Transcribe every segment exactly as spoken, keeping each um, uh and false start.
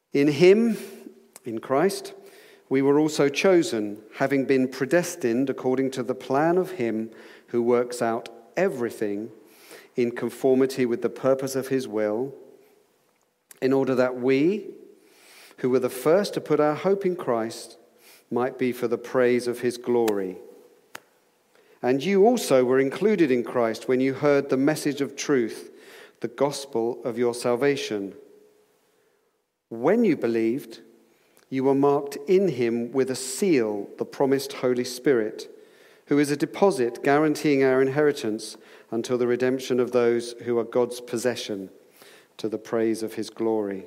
In him, in Christ, we were also chosen, having been predestined according to the plan of him who works out everything in conformity with the purpose of his will, in order that we, who were the first to put our hope in Christ, might be for the praise of his glory. And you also were included in Christ when you heard the message of truth, the gospel of your salvation. When you believed, you were marked in him with a seal, the promised Holy Spirit, who is a deposit guaranteeing our inheritance until the redemption of those who are God's possession, to the praise of his glory.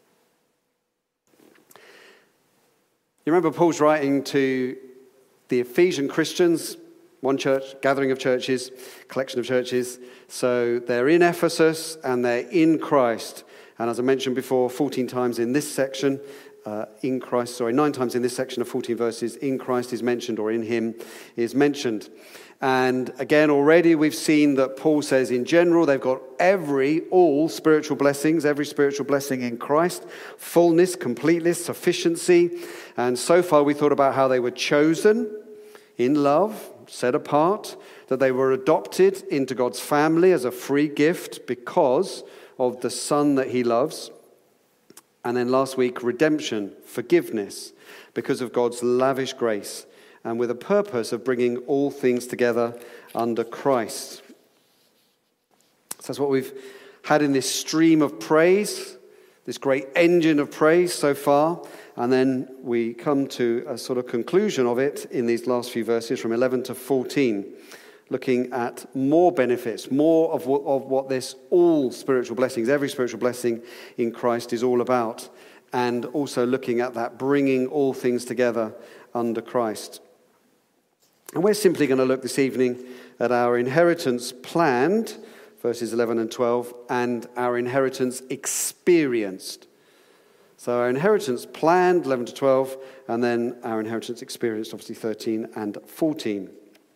You remember Paul's writing to the Ephesian Christians, one church, gathering of churches, collection of churches. So they're in Ephesus and they're in Christ. And as I mentioned before, fourteen times in this section, uh, in Christ, sorry, nine times in this section of fourteen verses, in Christ is mentioned, or in him is mentioned. And again, already we've seen that Paul says in general, they've got every, all spiritual blessings, every spiritual blessing in Christ, fullness, completeness, sufficiency. And so far we thought about how they were chosen in love, set apart, that they were adopted into God's family as a free gift because of the Son that he loves. And then last week, redemption, forgiveness, because of God's lavish grace, and with a purpose of bringing all things together under Christ. So that's what we've had in this stream of praise, this great engine of praise so far. And then we come to a sort of conclusion of it in these last few verses from eleven to fourteen, looking at more benefits, more of what, of what this all spiritual blessings, every spiritual blessing in Christ is all about, and also looking at that bringing all things together under Christ. And we're simply going to look this evening at our inheritance planned, verses eleven and twelve, and our inheritance experienced. So our inheritance planned, eleven to twelve, and then our inheritance experienced, obviously thirteen and fourteen.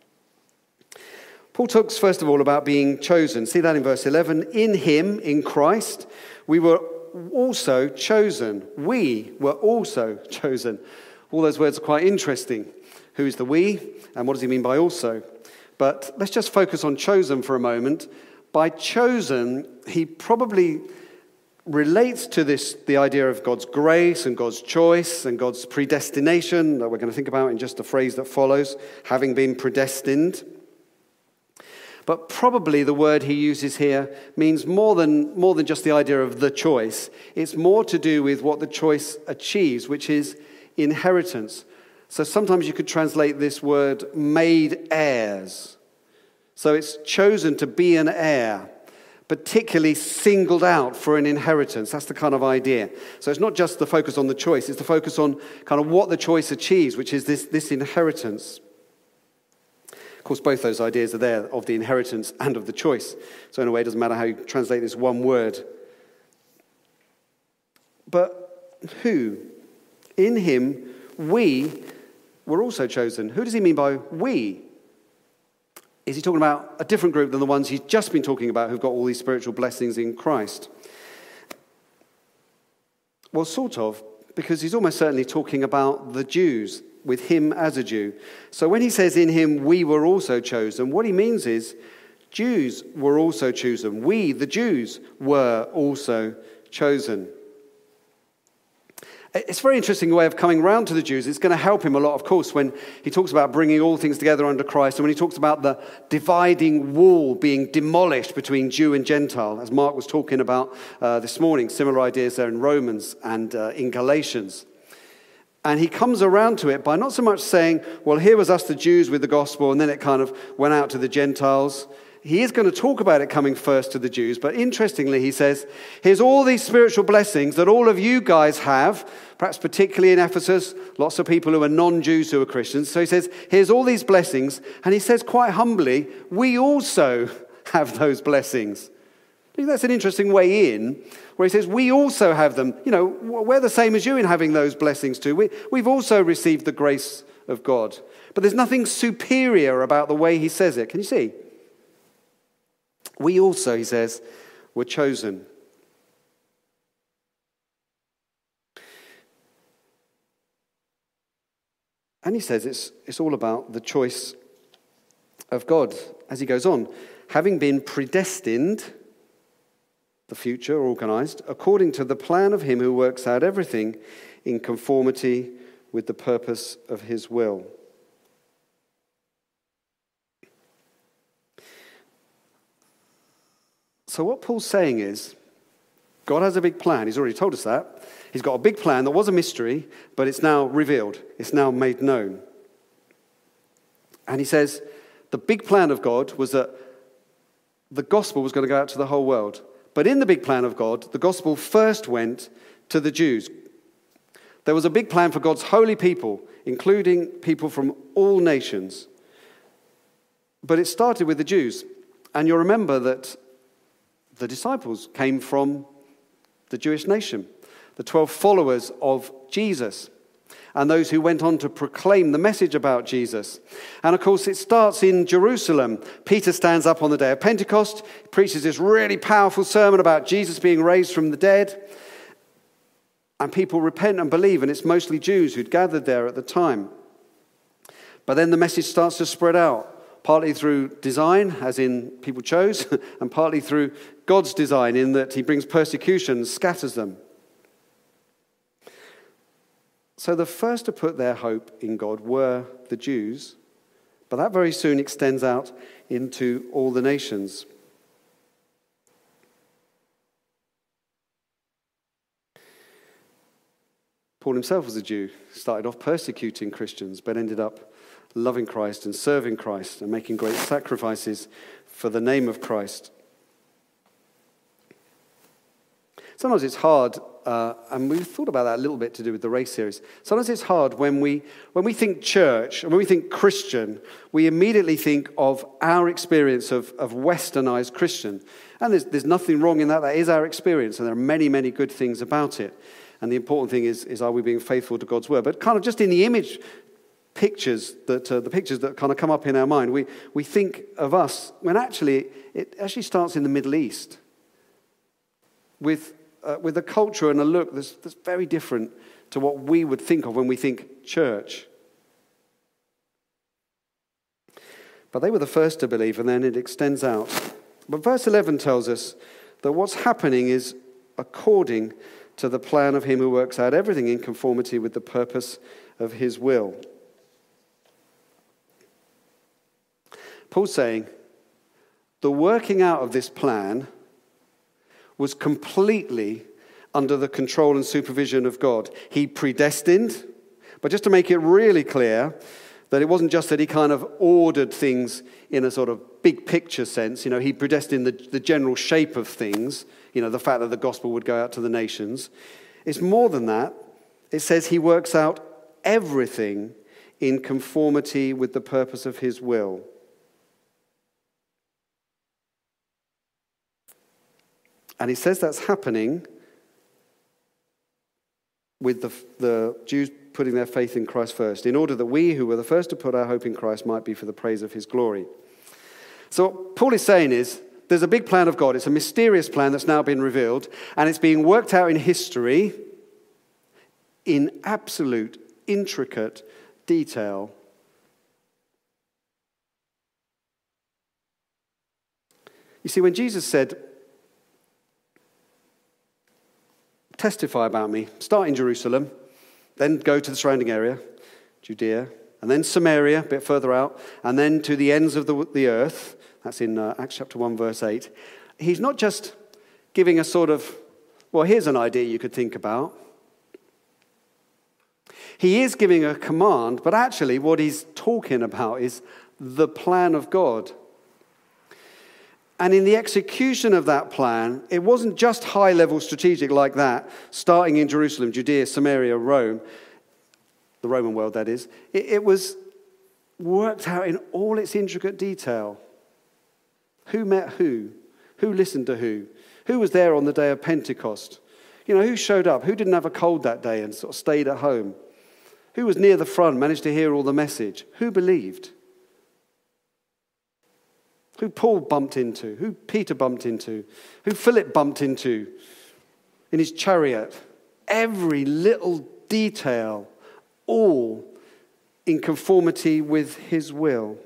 Paul talks first of all about being chosen. See that in verse eleven. In him, in Christ, we were also chosen. We were also chosen. All those words are quite interesting. Who is the we, and what does he mean by also? But let's just focus on chosen for a moment. By chosen, he probably relates to this, the idea of God's grace and God's choice and God's predestination that we're going to think about in just the phrase that follows, having been predestined. But probably the word he uses here means more than, more than just the idea of the choice. It's more to do with what the choice achieves, which is inheritance. So sometimes you could translate this word made heirs. So it's chosen to be an heir, particularly singled out for an inheritance. That's the kind of idea. So it's not just the focus on the choice, it's the focus on kind of what the choice achieves, which is this, this inheritance. Of course, both those ideas are there, of the inheritance and of the choice. So in a way, it doesn't matter how you translate this one word. But who? In him, we were also chosen. Who does he mean by we? Is he talking about a different group than the ones he's just been talking about who've got all these spiritual blessings in Christ? Well, sort of, because he's almost certainly talking about the Jews, with him as a Jew. So when he says in him we were also chosen, what he means is Jews were also chosen. We, the Jews, were also chosen. It's a very interesting way of coming round to the Jews. It's going to help him a lot, of course, when he talks about bringing all things together under Christ, and when he talks about the dividing wall being demolished between Jew and Gentile, as Mark was talking about uh, this morning. Similar ideas there in Romans and uh, in Galatians. And he comes around to it by not so much saying, well, here was us, the Jews, with the gospel, and then it kind of went out to the Gentiles. He is going to talk about it coming first to the Jews, but interestingly, he says, here's all these spiritual blessings that all of you guys have, perhaps particularly in Ephesus, lots of people who are non-Jews who are Christians. So he says, here's all these blessings, and he says quite humbly, we also have those blessings. I think that's an interesting way in, where he says, we also have them. You know, we're the same as you in having those blessings too. We, we've also received the grace of God. But there's nothing superior about the way he says it. Can you see? We also, he says, were chosen. And he says it's, it's all about the choice of God. As he goes on, having been predestined, the future, organized, according to the plan of him who works out everything in conformity with the purpose of his will. So what Paul's saying is, God has a big plan. He's already told us that. He's got a big plan that was a mystery, but it's now revealed. It's now made known. And he says, the big plan of God was that the gospel was going to go out to the whole world. But in the big plan of God, the gospel first went to the Jews. There was a big plan for God's holy people, including people from all nations. But it started with the Jews. And you'll remember that the disciples came from the Jewish nation, the twelve followers of Jesus, and those who went on to proclaim the message about Jesus. And of course, it starts in Jerusalem. Peter stands up on the day of Pentecost, preaches this really powerful sermon about Jesus being raised from the dead, and people repent and believe, and it's mostly Jews who'd gathered there at the time. But then the message starts to spread out, partly through design, as in people chose, and partly through God's design, in that he brings persecution and scatters them. So the first to put their hope in God were the Jews, but that very soon extends out into all the nations. Paul himself was a Jew, started off persecuting Christians, but ended up loving Christ and serving Christ and making great sacrifices for the name of Christ. Sometimes it's hard, uh, and we've thought about that a little bit to do with the race series. Sometimes it's hard when we when we think church and when we think Christian, we immediately think of our experience of, of westernized Christian. And there's, there's nothing wrong in that. That is our experience, and there are many, many good things about it. And the important thing is, is are we being faithful to God's word? But kind of just in the image pictures that uh, the pictures that kind of come up in our mind, we, we think of us when actually it actually starts in the Middle East with uh, with a culture and a look that's, that's very different to what we would think of when we think church. But they were the first to believe, and then it extends out. But verse eleven tells us that what's happening is according to the plan of him who works out everything in conformity with the purpose of his will. Paul's saying the working out of this plan was completely under the control and supervision of God. He predestined, but just to make it really clear, that it wasn't just that he kind of ordered things in a sort of big picture sense. You know, he predestined the, the general shape of things, you know, the fact that the gospel would go out to the nations. It's more than that. It says he works out everything in conformity with the purpose of his will. And he says that's happening with the, the Jews putting their faith in Christ first, in order that we who were the first to put our hope in Christ might be for the praise of his glory. So what Paul is saying is, there's a big plan of God. It's a mysterious plan that's now been revealed, and it's being worked out in history in absolute, intricate detail. You see, when Jesus said, testify about me, start in Jerusalem, then go to the surrounding area, Judea, and then Samaria, a bit further out, and then to the ends of the, the earth. That's in uh, Acts chapter one, verse eight. He's not just giving a sort of, well, here's an idea you could think about. He is giving a command, but actually what he's talking about is the plan of God. And in the execution of that plan, it wasn't just high-level strategic like that, starting in Jerusalem, Judea, Samaria, Rome, the Roman world, that is. It, it was worked out in all its intricate detail. Who met who? Who listened to who? Who was there on the day of Pentecost? You know, who showed up? Who didn't have a cold that day and sort of stayed at home? Who was near the front, managed to hear all the message? Who believed? Who Paul bumped into? Who Peter bumped into? Who Philip bumped into in his chariot? Every little detail, all in conformity with his will.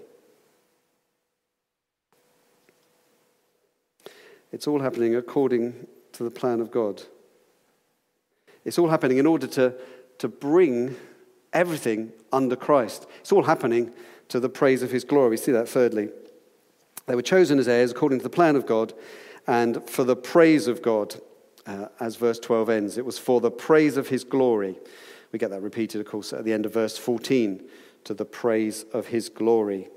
It's all happening according to the plan of God. It's all happening in order to, to bring everything under Christ. It's all happening to the praise of his glory. We see that thirdly. They were chosen as heirs according to the plan of God and for the praise of God, uh, as verse twelve ends. It was for the praise of his glory. We get that repeated, of course, at the end of verse fourteen, to the praise of his glory.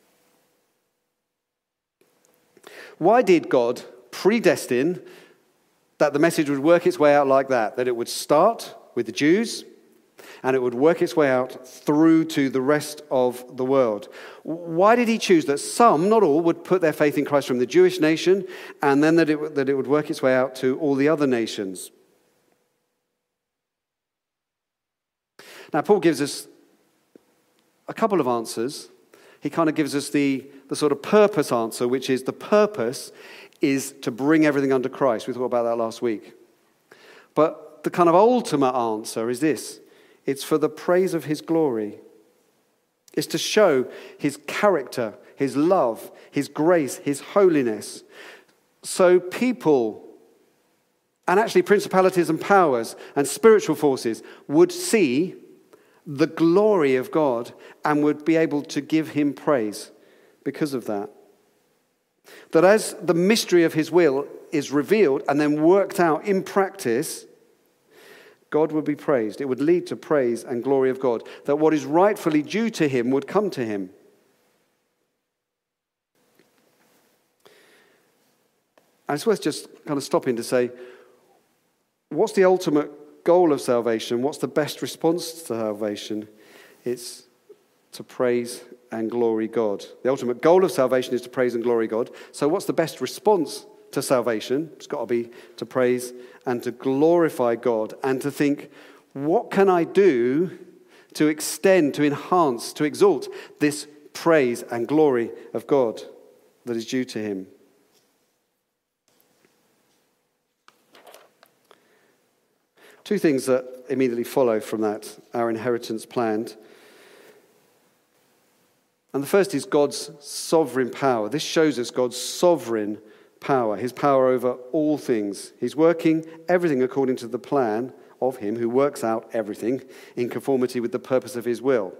Why did God predestine that the message would work its way out like that? That it would start with the Jews, and it would work its way out through to the rest of the world. Why did he choose that some, not all, would put their faith in Christ from the Jewish nation, and then that it, that it would work its way out to all the other nations? Now, Paul gives us a couple of answers. He kind of gives us the, the sort of purpose answer, which is the purpose is to bring everything under Christ. We thought about that last week. But the kind of ultimate answer is this. It's for the praise of his glory. It's to show his character, his love, his grace, his holiness. So people, and actually principalities and powers and spiritual forces, would see the glory of God and would be able to give him praise because of that. That as the mystery of his will is revealed and then worked out in practice, God would be praised. It would lead to praise and glory of God. That what is rightfully due to him would come to him. And it's worth just kind of stopping to say, what's the ultimate goal of salvation? What's the best response to salvation? It's to praise and glory God. The ultimate goal of salvation is to praise and glory God. So what's the best response to salvation? It's got to be to praise and to glorify God and to think, what can I do to extend, to enhance, to exalt this praise and glory of God that is due to him? Two things that immediately follow from that, our inheritance planned. And the first is God's sovereign power. This shows us God's sovereign power, his power over all things. He's working everything according to the plan of him who works out everything in conformity with the purpose of his will.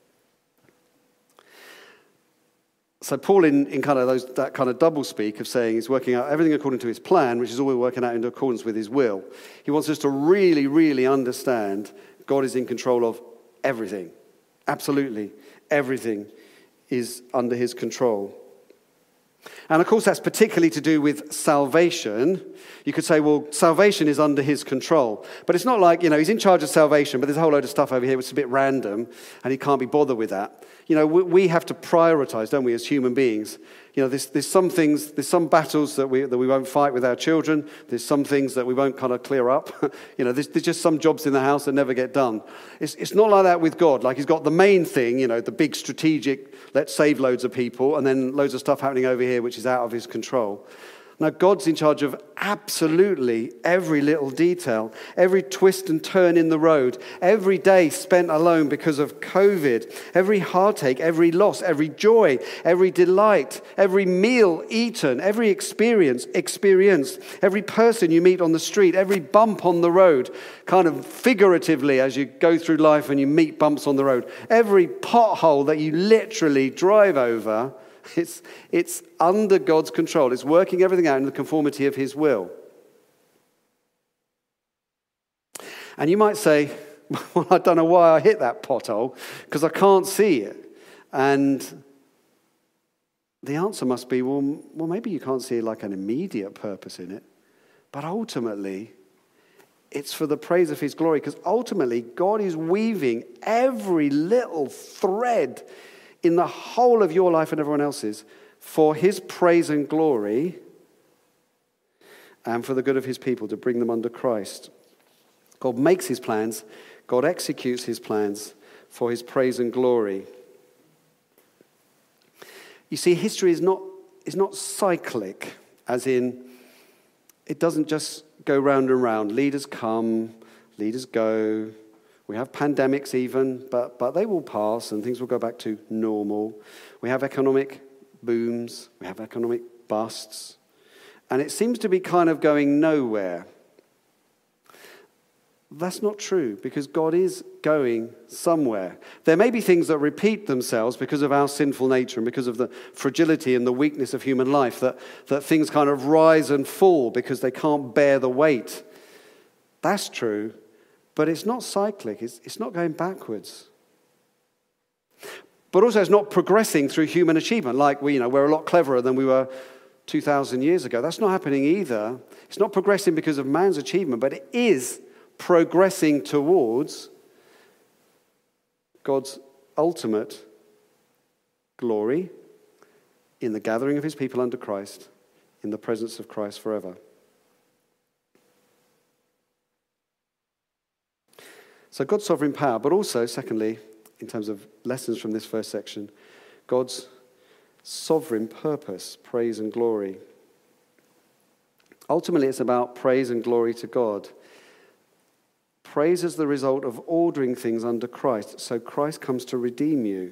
So Paul, in, in kind of those, that kind of double speak of saying he's working out everything according to his plan, which is always working out in accordance with his will, he wants us to really, really understand God is in control of everything. Absolutely everything is under his control. And of course, that's particularly to do with salvation. You could say, well, salvation is under his control. But it's not like, you know, he's in charge of salvation, but there's a whole load of stuff over here which is a bit random, and he can't be bothered with that. You know, we, we have to prioritize, don't we, as human beings? You know, there's, there's some things, there's some battles that we that we won't fight with our children. There's some things that we won't kind of clear up. You know, there's, there's just some jobs in the house that never get done. It's, it's not like that with God. Like he's got the main thing, you know, the big strategic, let's save loads of people, and then loads of stuff happening over here which is out of his control. Now, God's in charge of absolutely every little detail, every twist and turn in the road, every day spent alone because of COVID, every heartache, every loss, every joy, every delight, every meal eaten, every experience experienced, every person you meet on the street, every bump on the road, kind of figuratively as you go through life and you meet bumps on the road, every pothole that you literally drive over. It's, it's under God's control. It's working everything out in the conformity of his will. And you might say, well, I don't know why I hit that pothole, because I can't see it. And the answer must be, well, well, maybe you can't see like an immediate purpose in it. But ultimately, it's for the praise of his glory, because ultimately, God is weaving every little thread in the whole of your life and everyone else's for his praise and glory and for the good of his people, to bring them under Christ. God makes his plans. God executes his plans for his praise and glory. You see, history is not, is not cyclic, as in it doesn't just go round and round. Leaders come, leaders go. We have pandemics even, but, but they will pass and things will go back to normal. We have economic booms. We have economic busts. And it seems to be kind of going nowhere. That's not true, because God is going somewhere. There may be things that repeat themselves because of our sinful nature and because of the fragility and the weakness of human life, that, that things kind of rise and fall because they can't bear the weight. That's true, but it's not cyclic. It's, it's not going backwards. But also it's not progressing through human achievement, like we, you know, we're a lot cleverer than we were two thousand years ago. That's not happening either. It's not progressing because of man's achievement, but it is progressing towards God's ultimate glory in the gathering of his people under Christ, in the presence of Christ forever. So God's sovereign power, but also, secondly, in terms of lessons from this first section, God's sovereign purpose, praise and glory. Ultimately, it's about praise and glory to God. Praise is the result of ordering things under Christ. So Christ comes to redeem you.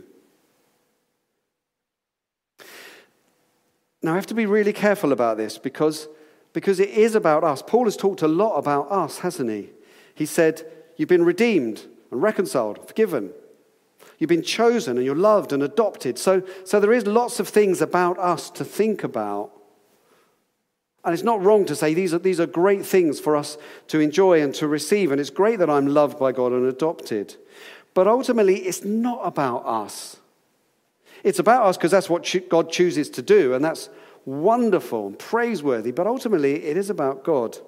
Now, I have to be really careful about this because, because it is about us. Paul has talked a lot about us, hasn't he? He said, you've been redeemed and reconciled, forgiven. You've been chosen and you're loved and adopted. So, so there is lots of things about us to think about. And it's not wrong to say these are, these are great things for us to enjoy and to receive. And it's great that I'm loved by God and adopted. But ultimately, it's not about us. It's about us because that's what God chooses to do. And that's wonderful and praiseworthy. But ultimately, it is about God.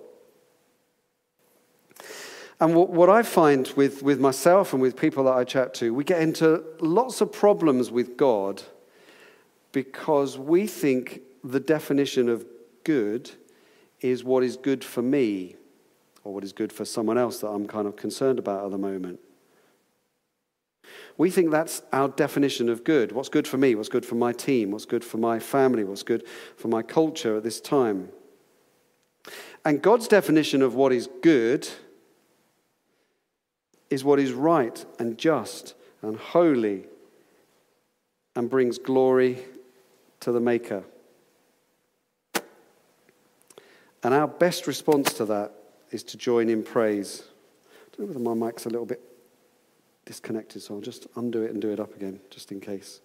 And what, what I find with, with myself and with people that I chat to, we get into lots of problems with God because we think the definition of good is what is good for me or what is good for someone else that I'm kind of concerned about at the moment. We think that's our definition of good. What's good for me? What's good for my team? What's good for my family? What's good for my culture at this time? And God's definition of what is good is what is right and just and holy and brings glory to the Maker. And our best response to that is to join in praise. I don't know whether my mic's a little bit disconnected, so I'll just undo it and do it up again, just in case.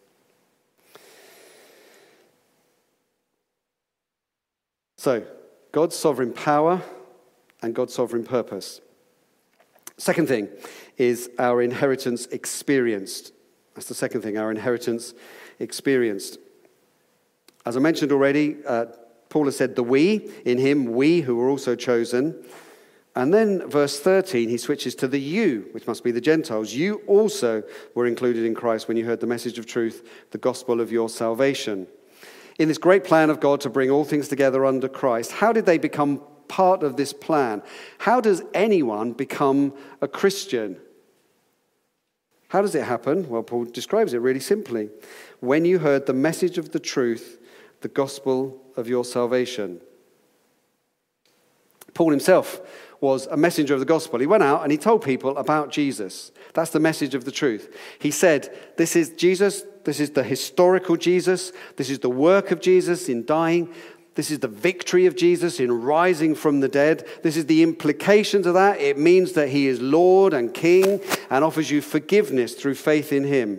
So, God's sovereign power and God's sovereign purpose. Second thing is our inheritance experienced. That's the second thing, our inheritance experienced. As I mentioned already, uh, Paul has said the we, in him, we who were also chosen. And then verse thirteen, he switches to the you, which must be the Gentiles. You also were included in Christ when you heard the message of truth, the gospel of your salvation. In this great plan of God to bring all things together under Christ, how did they become part of this plan? How does anyone become a Christian? How does it happen? Well, Paul describes it really simply. When you heard the message of the truth, the gospel of your salvation. Paul himself was a messenger of the gospel. He went out and he told people about Jesus. That's the message of the truth. He said, this is Jesus, this is the historical Jesus, this is the work of Jesus in dying, this is the victory of Jesus in rising from the dead, this is the implications of that. It means that he is Lord and King and offers you forgiveness through faith in him.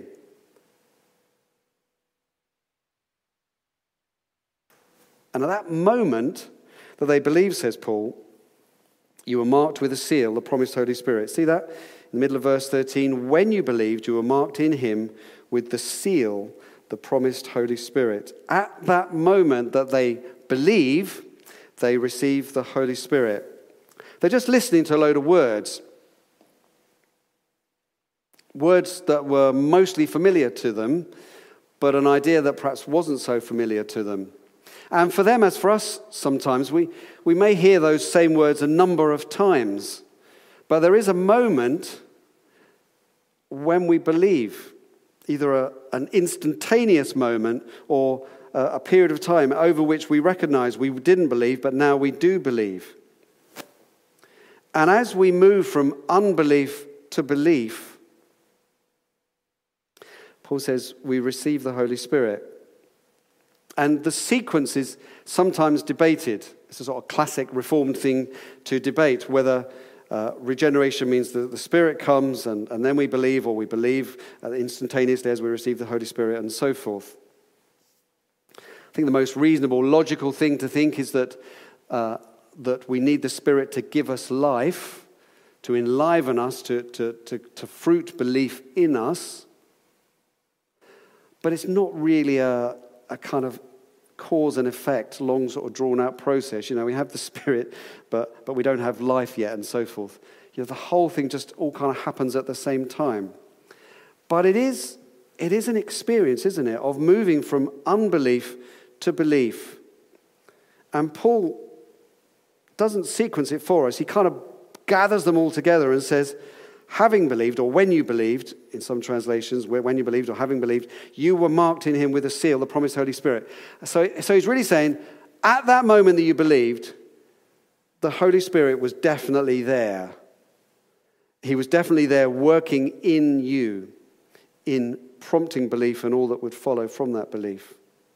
And at that moment that they believed, says Paul, you were marked with a seal, the promised Holy Spirit. See that? In the middle of verse thirteen, when you believed, you were marked in him with the seal, the promised Holy Spirit. At that moment that they believe, they receive the Holy Spirit. They're just listening to a load of words. Words that were mostly familiar to them, but an idea that perhaps wasn't so familiar to them. And for them, as for us, sometimes we, we may hear those same words a number of times. But there is a moment when we believe, either a, an instantaneous moment or a, a period of time over which we recognize we didn't believe, but now we do believe. And as we move from unbelief to belief, Paul says we receive the Holy Spirit. And the sequence is sometimes debated. It's a sort of classic Reformed thing to debate, whether uh, regeneration means that the Spirit comes and, and then we believe, or we believe uh, instantaneously as we receive the Holy Spirit, and so forth. I think the most reasonable, logical thing to think is that uh, that we need the Spirit to give us life, to enliven us, to, to, to, to fruit belief in us. But it's not really a, a kind of cause and effect, long sort of drawn out process. You know, we have the Spirit, but, but we don't have life yet, and so forth. You know, the whole thing just all kind of happens at the same time. But it is, it is an experience, isn't it, of moving from unbelief to belief. And Paul doesn't sequence it for us. He kind of gathers them all together and says, having believed, or when you believed, in some translations, when you believed or having believed, you were marked in him with a seal, the promised Holy Spirit. So, so he's really saying, at that moment that you believed, the Holy Spirit was definitely there. He was definitely there working in you, in prompting belief and all that would follow from that belief.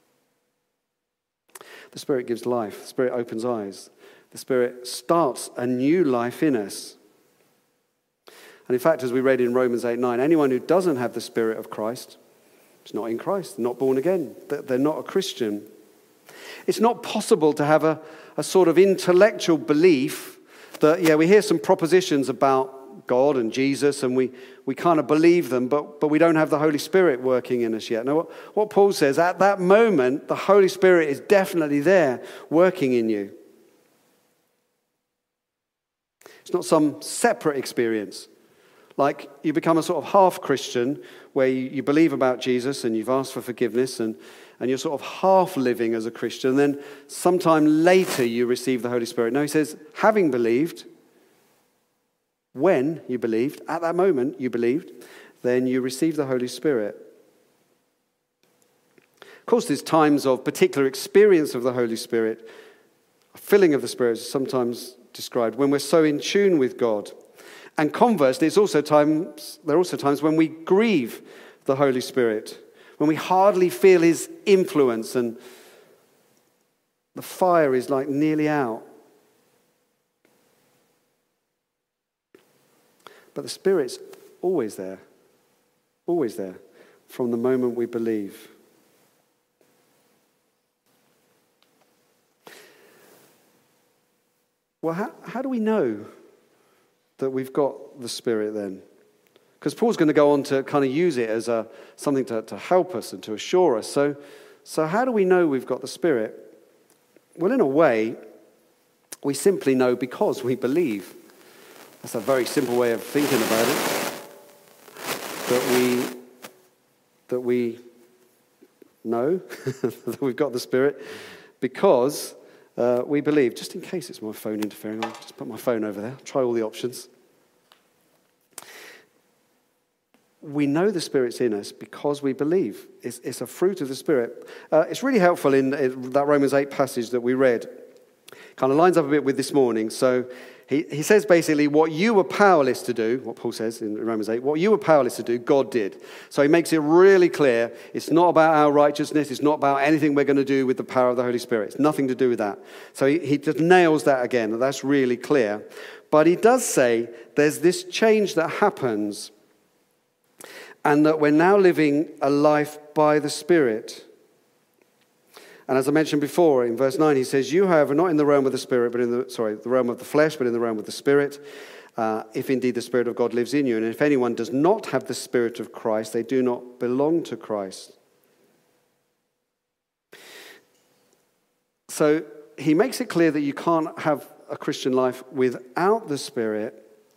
The Spirit gives life. The Spirit opens eyes. The Spirit starts a new life in us. And in fact, as we read in Romans eight nine, anyone who doesn't have the Spirit of Christ is not in Christ, not born again. They're not a Christian. It's not possible to have a, a sort of intellectual belief that, yeah, we hear some propositions about God and Jesus, and we, we kind of believe them, but, but we don't have the Holy Spirit working in us yet. Now, what, what Paul says, at that moment, the Holy Spirit is definitely there working in you. It's not some separate experience. Like you become a sort of half-Christian where you, you believe about Jesus and you've asked for forgiveness and, and you're sort of half-living as a Christian. And then sometime later you receive the Holy Spirit. No, he says, having believed, when you believed, at that moment you believed, then you receive the Holy Spirit. Of course, there's times of particular experience of the Holy Spirit. A filling of the Spirit is sometimes described when we're so in tune with God. And conversely, it's also times, there are also times when we grieve the Holy Spirit, when we hardly feel his influence and the fire is like nearly out. But the Spirit's always there, always there, from the moment we believe. Well, how, how do we know that we've got the Spirit then? Because Paul's going to go on to kind of use it as a something to, to help us and to assure us. So, so how do we know we've got the Spirit? Well, in a way, we simply know because we believe. That's a very simple way of thinking about it. That we, that we know that we've got the Spirit because Uh, we believe. Just in case it's my phone interfering, I'll just put my phone over there. Try all the options. We know the Spirit's in us because we believe. It's, it's a fruit of the Spirit. Uh, it's really helpful in, in that Romans eight passage that we read. Kind of lines up a bit with this morning. So he, he says basically what you were powerless to do, what Paul says in Romans eight, what you were powerless to do, God did. So he makes it really clear. It's not about our righteousness. It's not about anything we're going to do with the power of the Holy Spirit. It's nothing to do with that. So he, he just nails that again. That's really clear. But he does say there's this change that happens and that we're now living a life by the Spirit. And as I mentioned before, in verse nine, he says, you, however, not in the realm of the Spirit, but in the, sorry, the realm of the flesh, but in the realm of the Spirit, uh, if indeed the Spirit of God lives in you. And if anyone does not have the Spirit of Christ, they do not belong to Christ. So he makes it clear that you can't have a Christian life without the Spirit.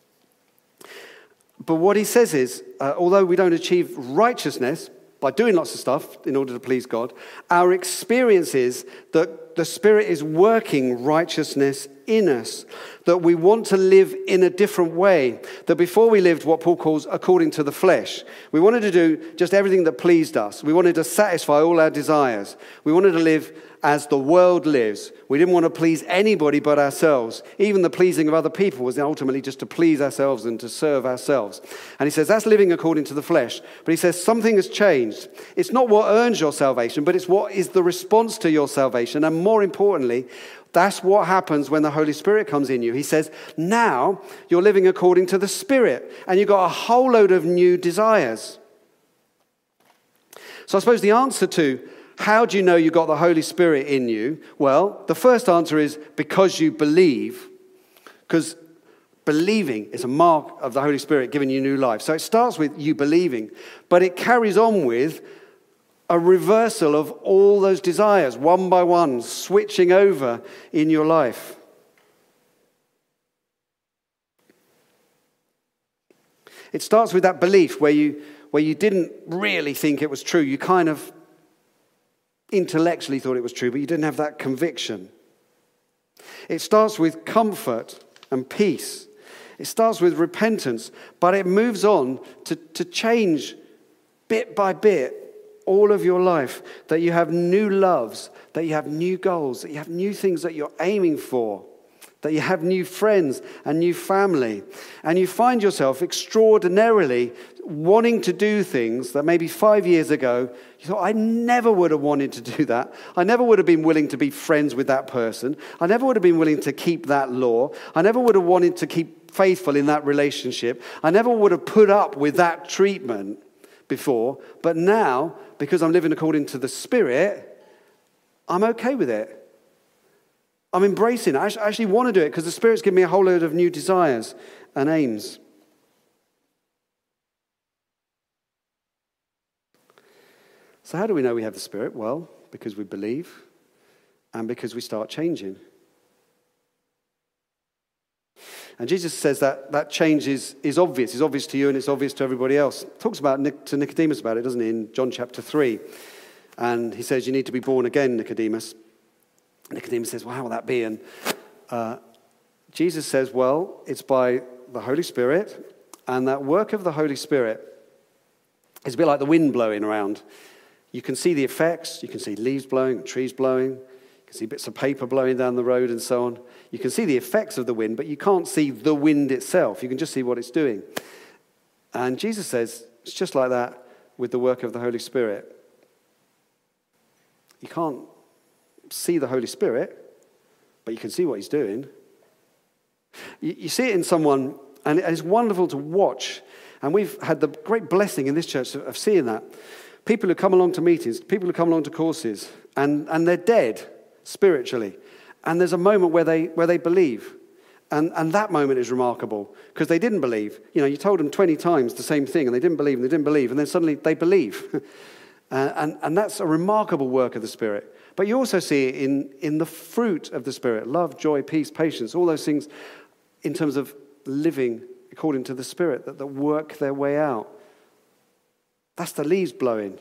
But what he says is, uh, although we don't achieve righteousness by doing lots of stuff in order to please God, our experience is that the Spirit is working righteousness in us, that we want to live in a different way. That before we lived what Paul calls according to the flesh. We wanted to do just everything that pleased us. We wanted to satisfy all our desires. We wanted to live as the world lives. We didn't want to please anybody but ourselves. Even the pleasing of other people was ultimately just to please ourselves and to serve ourselves. And he says that's living according to the flesh. But he says something has changed. It's not what earns your salvation, but it's what is the response to your salvation. And more importantly, that's what happens when the Holy Spirit comes in you. He says, now you're living according to the Spirit, and you've got a whole load of new desires. So I suppose the answer to how do you know you've got the Holy Spirit in you? Well, the first answer is because you believe, because believing is a mark of the Holy Spirit giving you new life. So it starts with you believing, but it carries on with a reversal of all those desires, one by one, switching over in your life. It starts with that belief where you, where you didn't really think it was true. You kind of intellectually thought it was true, but you didn't have that conviction. It starts with comfort and peace. It starts with repentance, but it moves on to, to change bit by bit all of your life, that you have new loves, that you have new goals, that you have new things that you're aiming for, that you have new friends and new family, and you find yourself extraordinarily wanting to do things that maybe five years ago you thought, I never would have wanted to do that. I never would have been willing to be friends with that person. I never would have been willing to keep that law. I never would have wanted to keep faithful in that relationship. I never would have put up with that treatment before. But now, because I'm living according to the Spirit, I'm okay with it. I'm embracing it. I actually want to do it because the Spirit's given me a whole load of new desires and aims. So how do we know we have the Spirit? Well, because we believe and because we start changing. And Jesus says that that change is, is obvious. It's obvious to you and it's obvious to everybody else. He talks about Nic- to Nicodemus about it, doesn't he, in John chapter three. And he says, you need to be born again, Nicodemus. Nicodemus says, well, how will that be? And uh, Jesus says, well, it's by the Holy Spirit. And that work of the Holy Spirit is a bit like the wind blowing around. You can see the effects. You can see leaves blowing, trees blowing. You can see bits of paper blowing down the road and so on. You can see the effects of the wind, but you can't see the wind itself. You can just see what it's doing. And Jesus says, it's just like that with the work of the Holy Spirit. You can't see the Holy Spirit, but you can see what he's doing. You, you see it in someone, and it's wonderful to watch. And we've had the great blessing in this church of, of seeing that. People who come along to meetings, people who come along to courses, and, and they're dead spiritually. And there's a moment where they where they believe. And, and that moment is remarkable because they didn't believe. You know, you told them twenty times the same thing and they didn't believe and they didn't believe. And then suddenly they believe. uh, and, and that's a remarkable work of the Spirit. But you also see it in, in the fruit of the Spirit. Love, joy, peace, patience, all those things in terms of living according to the Spirit that, that work their way out. That's the leaves blowing.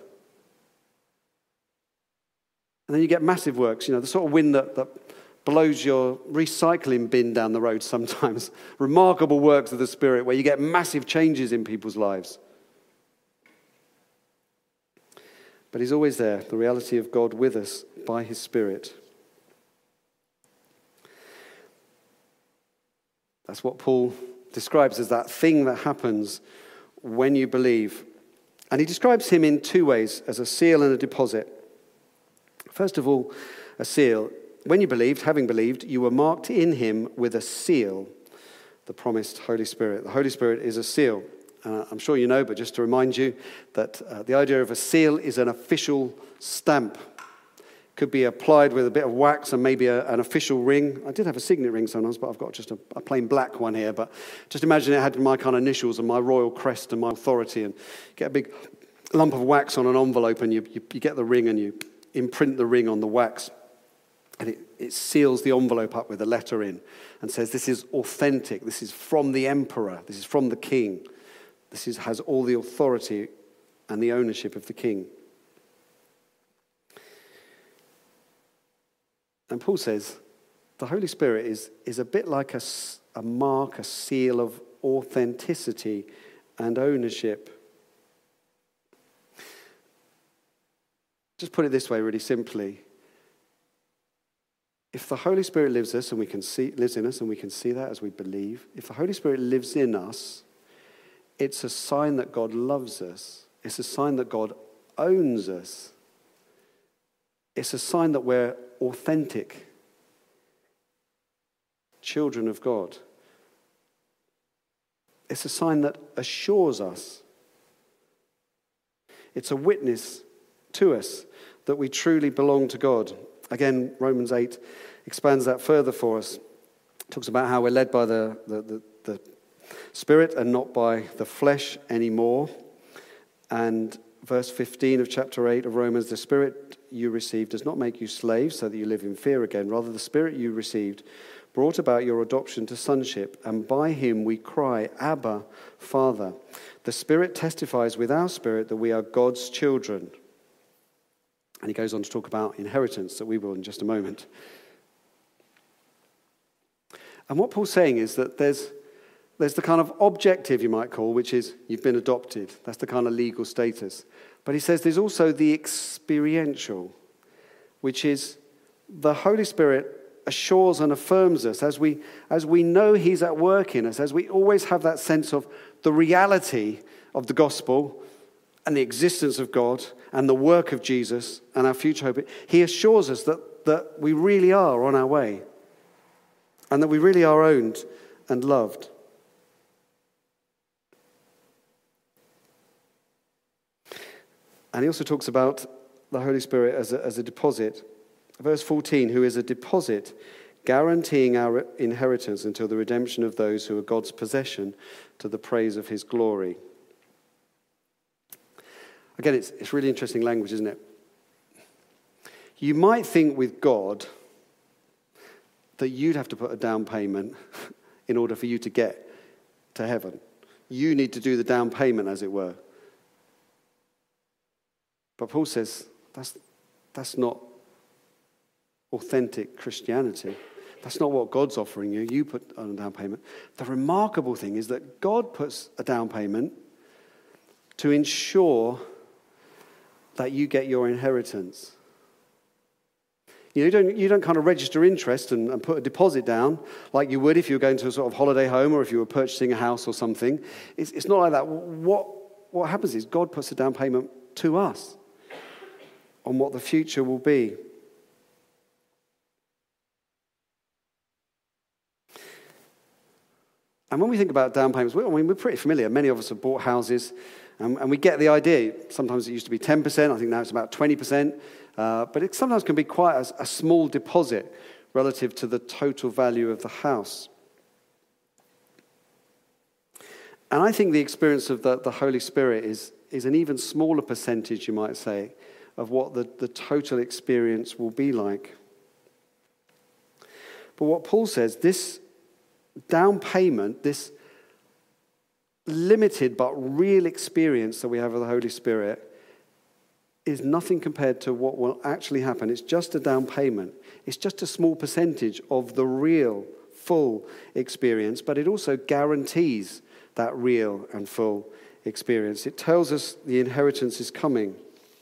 And then you get massive works, you know, the sort of wind that, that blows your recycling bin down the road sometimes. Remarkable works of the Spirit where you get massive changes in people's lives. But he's always there, the reality of God with us by his Spirit. That's what Paul describes as that thing that happens when you believe. And he describes him in two ways, as a seal and a deposit. First of all, a seal. When you believed, having believed, you were marked in him with a seal, the promised Holy Spirit. The Holy Spirit is a seal. Uh, I'm sure you know, but just to remind you that uh, the idea of a seal is an official stamp. Could be applied with a bit of wax and maybe a, an official ring. I did have a signet ring sometimes, but I've got just a, a plain black one here. But just imagine it had my kind of initials and my royal crest and my authority, and get a big lump of wax on an envelope, and you, you, you get the ring and you imprint the ring on the wax. And it, it seals the envelope up with a letter in and says, this is authentic. This is from the emperor. This is from the king. This is, has all the authority and the ownership of the king. And Paul says, the Holy Spirit is, is a bit like a, a mark, a seal of authenticity and ownership. Just put it this way really simply. If the Holy Spirit lives us and we can see lives in us and we can see that as we believe, if the Holy Spirit lives in us, it's a sign that God loves us. It's a sign that God owns us. It's a sign that we're authentic children of God. It's a sign that assures us. It's a witness to us that we truly belong to God. Again, Romans eight expands that further for us. It talks about how we're led by the, the, the, the Spirit and not by the flesh anymore. And verse fifteen of chapter eight of Romans, the Spirit you received does not make you slaves so that you live in fear again. Rather, the Spirit you received brought about your adoption to sonship, and by him we cry, Abba, Father. The Spirit testifies with our spirit that we are God's children. And he goes on to talk about inheritance that we will in just a moment. And what Paul's saying is that there's, there's the kind of objective, you might call, which is you've been adopted. That's the kind of legal status. But he says there's also the experiential, which is the Holy Spirit assures and affirms us as we, as we know he's at work in us, as we always have that sense of the reality of the gospel and the existence of God and the work of Jesus and our future hope. He assures us that, that we really are on our way and that we really are owned and loved. And he also talks about the Holy Spirit as a, as a deposit. Verse fourteen, who is a deposit guaranteeing our inheritance until the redemption of those who are God's possession to the praise of his glory. Again, it's, it's really interesting language, isn't it? You might think with God that you'd have to put a down payment in order for you to get to heaven. You need to do the down payment, as it were. But Paul says that's, that's not authentic Christianity. That's not what God's offering you. You put on a down payment. The remarkable thing is that God puts a down payment to ensure that you get your inheritance. You don't, you don't kind of register interest and, and put a deposit down like you would if you were going to a sort of holiday home or if you were purchasing a house or something. It's, it's not like that. What, what happens is God puts a down payment to us on what the future will be. And when we think about down payments, we, I mean, we're pretty familiar. Many of us have bought houses, and, and we get the idea. Sometimes it used to be ten percent. I think now it's about twenty percent. Uh, but it sometimes can be quite a, a small deposit relative to the total value of the house. And I think the experience of the, the Holy Spirit is, is an even smaller percentage, you might say, of what the, the total experience will be like. But what Paul says, this down payment, this limited but real experience that we have of the Holy Spirit is nothing compared to what will actually happen. It's just a down payment. It's just a small percentage of the real, full experience, but it also guarantees that real and full experience. It tells us the inheritance is coming.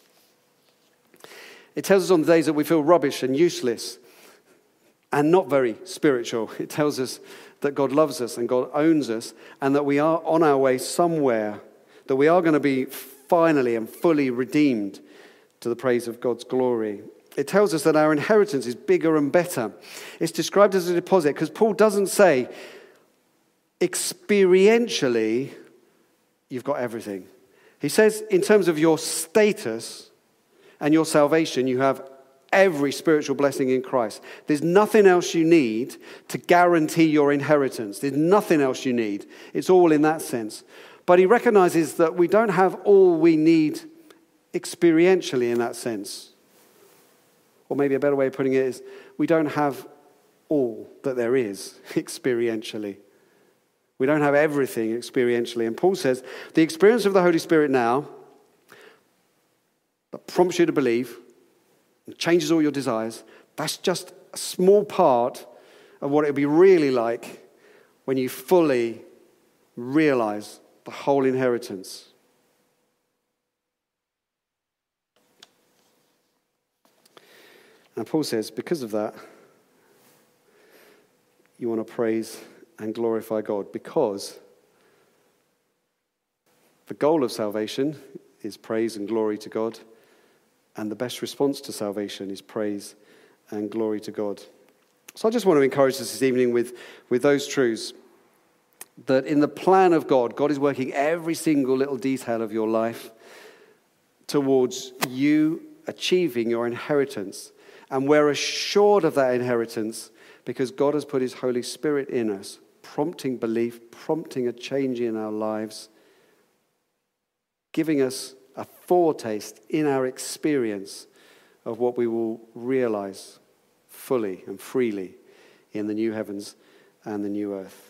It tells us on the days that we feel rubbish and useless and not very spiritual. It tells us that God loves us and God owns us and that we are on our way somewhere, that we are going to be finally and fully redeemed to the praise of God's glory. It tells us that our inheritance is bigger and better. It's described as a deposit because Paul doesn't say experientially you've got everything. He says in terms of your status and your salvation, you have every spiritual blessing in Christ. There's nothing else you need to guarantee your inheritance. There's nothing else you need. It's all in that sense. But he recognizes that we don't have all we need experientially in that sense. Or maybe a better way of putting it is, we don't have all that there is experientially. We don't have everything experientially. And Paul says, the experience of the Holy Spirit now that prompts you to believe, changes all your desires, that's just a small part of what it would be really like when you fully realize the whole inheritance. And Paul says, because of that, you want to praise and glorify God, because the goal of salvation is praise and glory to God, and the best response to salvation is praise and glory to God. So I just want to encourage us this evening with, with those truths, that in the plan of God, God is working every single little detail of your life towards you achieving your inheritance. And we're assured of that inheritance because God has put his Holy Spirit in us, prompting belief, prompting a change in our lives, giving us a foretaste in our experience of what we will realize fully and freely in the new heavens and the new earth.